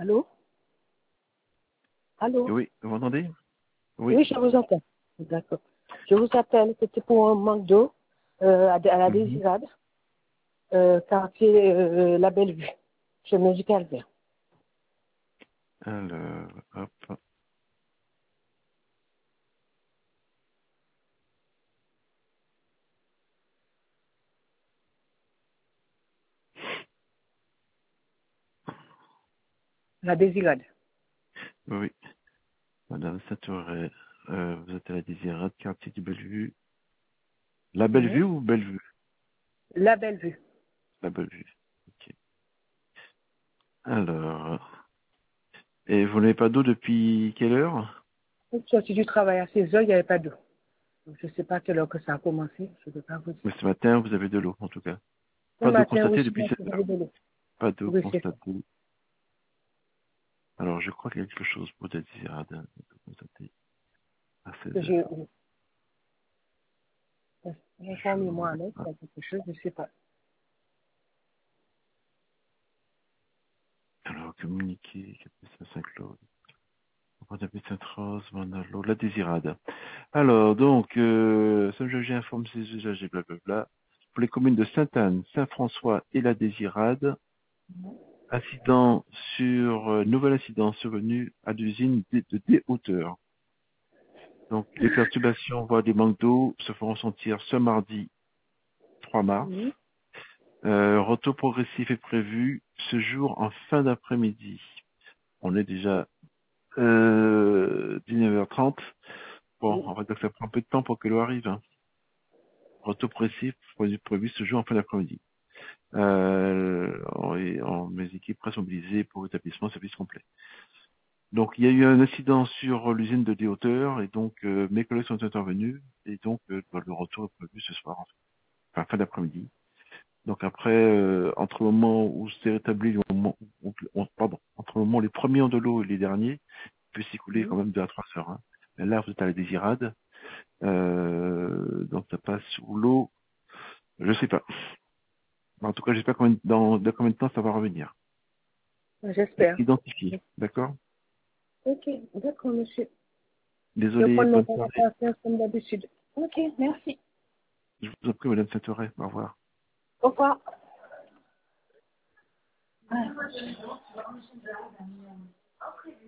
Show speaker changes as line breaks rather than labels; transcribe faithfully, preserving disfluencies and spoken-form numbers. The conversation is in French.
Allô? Allô?
Oui, vous m'entendez? Oui.
Oui, je vous entends. D'accord. Je vous appelle, c'était pour un manque d'eau euh, à, à la
Mhm.
Désirade, euh, quartier euh, La Bellevue, chemin du Calvaire.
Alors, hop.
La Désirade.
Oui, oui. Madame Satoré, euh, vous êtes à la Désirade, quartier du Bellevue. La Bellevue
Oui.
ou Bellevue?
La Bellevue.
La Bellevue. Ok. Alors, et vous n'avez pas d'eau depuis quelle heure?
Je suis sortie du travail à seize heures, il n'y avait pas d'eau. Donc, je ne sais pas à quelle heure que ça a commencé, je ne peux pas vous dire.
Mais ce matin, vous avez de l'eau, en tout cas.
Ce
Pas d'eau
matin, oui,
constatée
ce
depuis
matin,
sept
j'avais
heures.
de l'eau.
Pas d'eau
Oui, c'est ça.
constatée. Alors, je crois qu'il y a quelque chose pour la Désirade. hein, d'eau constatée à
Que
seize
j'ai
heures.
j'ai
Je...
formé moi avec,
ah.
quelque chose, je ne sais pas.
Alors, communiquer, Capitale Saint-Claude. Sainte-Rose, Manalo, la Désirade. Alors, donc, euh, Saint-Georges informe ses usagers, blablabla. Pour les communes de Sainte-Anne, Saint-François et la Désirade, incident sur, euh, nouvel incident survenu à l'usine de, de déhauteur. Donc, les perturbations, voire des manques d'eau, se feront sentir ce mardi trois mars.
Oui.
Euh, retour progressif est prévu ce jour en fin d'après-midi. On est déjà euh, dix-neuf heures trente. Bon,
Oui.
on va dire que ça prend un peu de temps pour que l'eau arrive. Hein. Retour précis prévu prévu ce jour en fin d'après-midi. Euh, on- et on- mes équipes restent mobilisées pour l'établissement service complet. Donc il y a eu un incident sur l'usine de déhauteur et donc euh, mes collègues sont intervenus et donc euh, le retour est prévu ce soir, enfin fin d'après-midi. Donc après, euh, entre le moment où c'est rétabli, le moment où, on- pardon, entre le moment où les premiers ont de l'eau et les derniers, il peut s'écouler
Oui.
quand même deux à trois heures. Hein. Mais là, vous êtes à la Désirade, euh, donc ça passe sous l'eau, je sais pas. En tout cas, j'espère combien, dans, dans combien de temps ça va revenir. Être
J'espère.
identifié, d'accord?
Ok, d'accord, monsieur. Je
Désolé,
prends
bonne
note de la
soirée.
patience comme d'habitude. Ok, merci.
Je vous en prie, Madame Saint-Auret. Au revoir.
Au revoir. Ah.